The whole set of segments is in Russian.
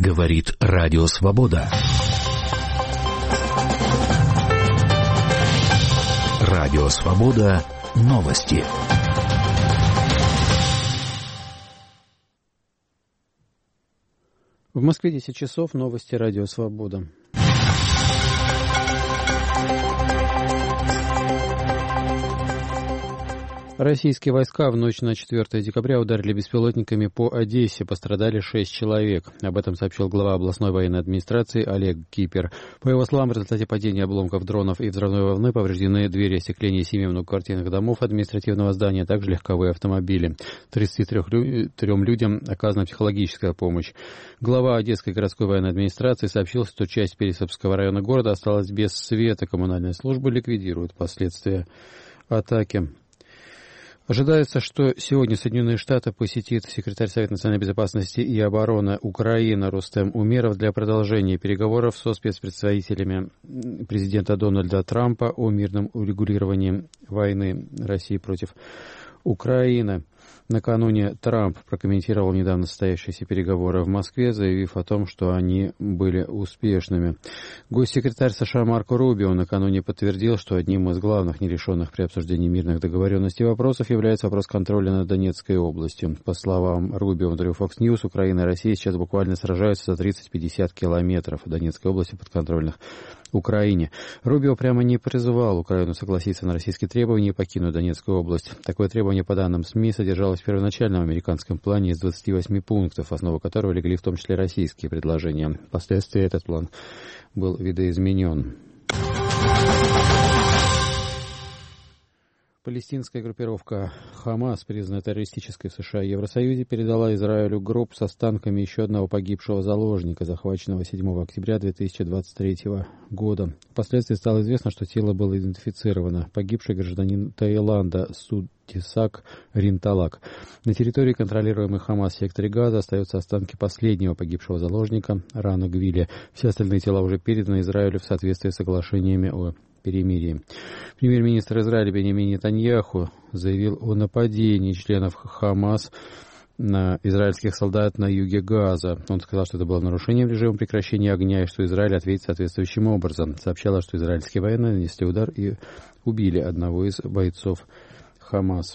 Говорит Радио Свобода. Радио Свобода. Новости. В Москве 10 часов. Новости Радио Свобода. Российские войска в ночь на 4 декабря ударили беспилотниками по Одессе. Пострадали 6 человек. Об этом сообщил глава областной военной администрации Олег Кипер. По его словам, в результате падения обломков дронов и взрывной волны повреждены двери остекления 7 многоквартирных домов административного здания, а также легковые автомобили. 33 людям оказана психологическая помощь. Глава Одесской городской военной администрации сообщил, что часть Пересопского района города осталась без света. Коммунальные службы ликвидируют последствия атаки. Ожидается, что сегодня Соединенные Штаты посетит секретарь Совета национальной безопасности и обороны Украины Рустем Умеров для продолжения переговоров со спецпредставителями президента Дональда Трампа о мирном урегулировании войны России против Украины. Накануне Трамп прокомментировал недавно состоявшиеся переговоры в Москве, заявив о том, что они были успешными. Госсекретарь США Марко Рубио накануне подтвердил, что одним из главных нерешенных при обсуждении мирных договоренностей вопросов является вопрос контроля над Донецкой областью. По словам Рубио в интервью Fox News, Украина и Россия сейчас буквально сражаются за 30-50 километров Донецкой области подконтрольных Украине. Рубио прямо не призывал Украину согласиться на российские требования и покинуть Донецкую область. Такое требование, по данным СМИ, содержалось в первоначальном американском плане из 28 пунктов, в основу которого легли в том числе российские предложения. Впоследствии этот план был видоизменен. Палестинская группировка «Хамас», признанная террористической в США и Евросоюзе, передала Израилю гроб с останками еще одного погибшего заложника, захваченного 7 октября 2023 года. Впоследствии стало известно, что тело было идентифицировано. Погибший гражданин Таиланда Суддисак Ринталак. На территории, контролируемой ХАМАС в секторе Газа, остаются останки последнего погибшего заложника Рана Гвиля. Все остальные тела уже переданы Израилю в соответствии с соглашениями о перемирии. Премьер-министр Израиля Беньямин Нетаньяху заявил о нападении членов ХАМАС на израильских солдат на юге Газа. Он сказал, что это было нарушением режима прекращения огня и что Израиль ответит соответствующим образом. Сообщалось, что израильские военные нанесли удар и убили одного из бойцов ХАМАС.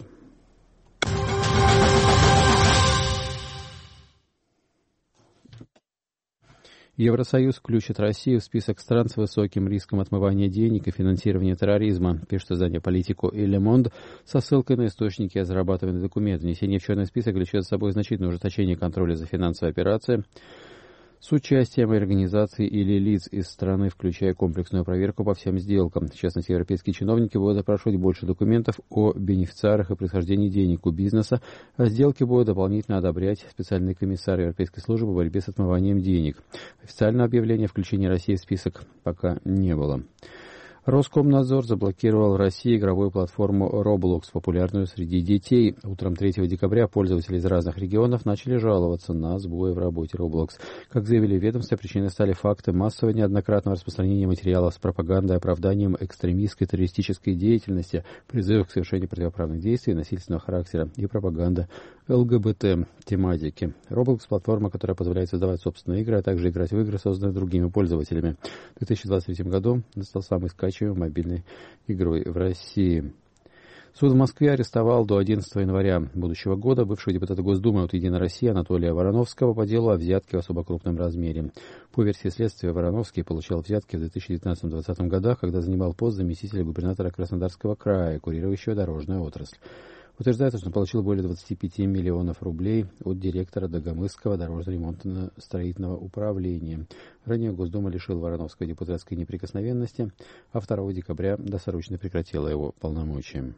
Евросоюз включит Россию в список стран с высоким риском отмывания денег и финансирования терроризма, пишет издание «Политико» и «Ле Монд» со ссылкой на источники разрабатывания документов. Внесение в черный список влечет за собой значительное ужесточение контроля за финансовой операцией с участием организаций или лиц из страны, включая комплексную проверку по всем сделкам. В частности, европейские чиновники будут запрашивать больше документов о бенефициарах и происхождении денег у бизнеса, а сделки будут дополнительно одобрять специальный комиссар Европейской службы по борьбе с отмыванием денег. Официального объявления о включении России в список пока не было. Роскомнадзор заблокировал в России игровую платформу Roblox, популярную среди детей. Утром 3 декабря пользователи из разных регионов начали жаловаться на сбои в работе Roblox. Как заявили в ведомстве, причиной стали факты массового неоднократного распространения материалов с пропагандой и оправданием экстремистской террористической деятельности, призывов к совершению противоправных действий насильственного характера и пропаганда ЛГБТ-тематики. Roblox – платформа, которая позволяет создавать собственные игры, а также играть в игры, созданные другими пользователями. В 2023 году он стал самой скачиваемой мобильной игрой в России. Суд в Москве арестовал до 11 января будущего года бывшего депутата Госдумы от «Единой России» Анатолия Вороновского по делу о взятке в особо крупном размере. По версии следствия, Вороновский получал взятки в 2019-2020 годах, когда занимал пост заместителя губернатора Краснодарского края, курирующего дорожную отрасль. Утверждается, что он получил более 25 миллионов рублей от директора Дагомысского дорожно-ремонтно-строительного управления. Ранее Госдума лишила Вороновского депутатской неприкосновенности, а 2 декабря досрочно прекратила его полномочия.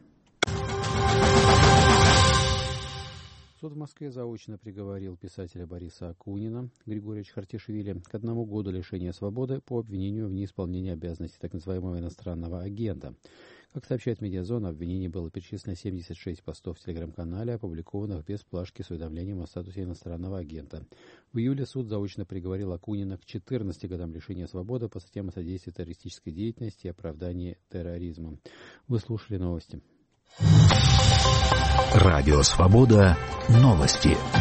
Суд в Москве заочно приговорил писателя Бориса Акунина Григория Чхартишвили к 1 году лишения свободы по обвинению в неисполнении обязанностей так называемого иностранного агента. Как сообщает «Медиазона», обвинение было перечислено 76 постов в телеграм-канале, опубликованных без плашки с уведомлением о статусе иностранного агента. В июле суд заочно приговорил Акунина к 14 годам лишения свободы по статьям о содействии террористической деятельности и оправдании терроризма. Вы слушали новости. Радио «Свобода». Новости.